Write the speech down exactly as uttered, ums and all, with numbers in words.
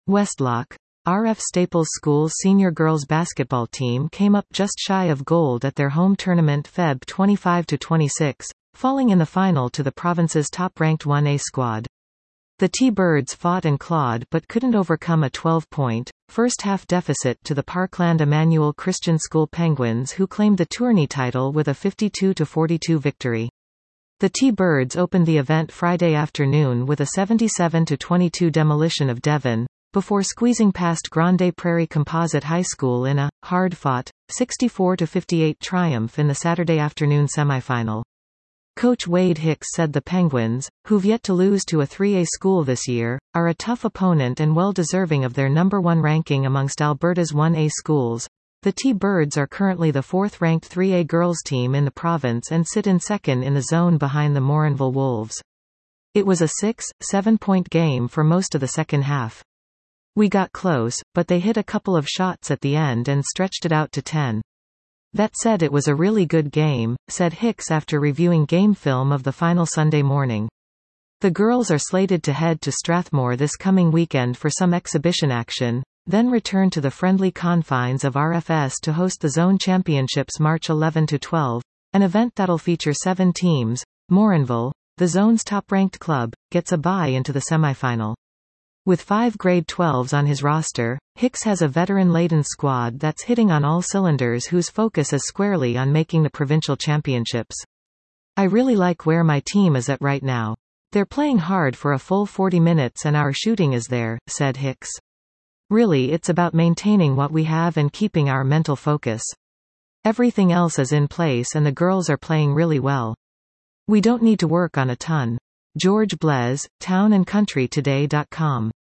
Westlock. R F Staples School's senior girls basketball team came up just shy of gold at their home tournament February twenty-five to twenty-six, falling in the final to the province's top-ranked one A squad. The T-Birds fought and clawed but couldn't overcome a twelve-point, first-half deficit to the Parkland Emmanuel Christian School Penguins, who claimed the tourney title with a fifty-two to forty-two victory. The T-Birds opened the event Friday afternoon with a seventy-seven to twenty-two demolition of Devon, before squeezing past Grande Prairie Composite High School in a hard-fought sixty-four to fifty-eight triumph in the Saturday afternoon semifinal. Coach Wade Hicks said the Penguins, who've yet to lose to a three A school this year, are a tough opponent and well deserving of their number one ranking amongst Alberta's one A schools. The T-Birds are currently the fourth-ranked three A girls team in the province and sit in second in the zone behind the Morinville Wolves. It was a six, seven-point game for most of the second half. We got close, but they hit a couple of shots at the end and stretched it out to ten. That said, it was a really good game, said Hicks after reviewing game film of the final Sunday morning. The girls are slated to head to Strathmore this coming weekend for some exhibition action, then return to the friendly confines of R F S to host the Zone Championships March eleventh to twelfth, an event that'll feature seven teams. Morinville, the zone's top-ranked club, gets a bye into the semifinal. With five grade twelves on his roster, Hicks has a veteran-laden squad that's hitting on all cylinders, whose focus is squarely on making the provincial championships. I really like where my team is at right now. They're playing hard for a full forty minutes and our shooting is there, said Hicks. Really, it's about maintaining what we have and keeping our mental focus. Everything else is in place and the girls are playing really well. We don't need to work on a ton. George Blaise, town and country today dot com